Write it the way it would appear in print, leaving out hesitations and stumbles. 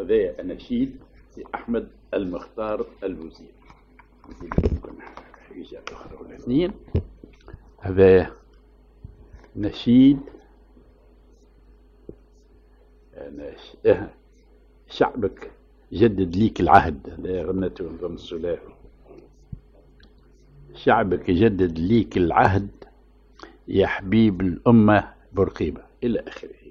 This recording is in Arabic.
هذا نشيد أحمد المختار الوزير. اثنين، هذا نشيد شعبك جدد ليك العهد. هذا غنته نظام السلاح. شعبك يجدد ليك العهد يا حبيب الأمة بورقيبة إلى آخره.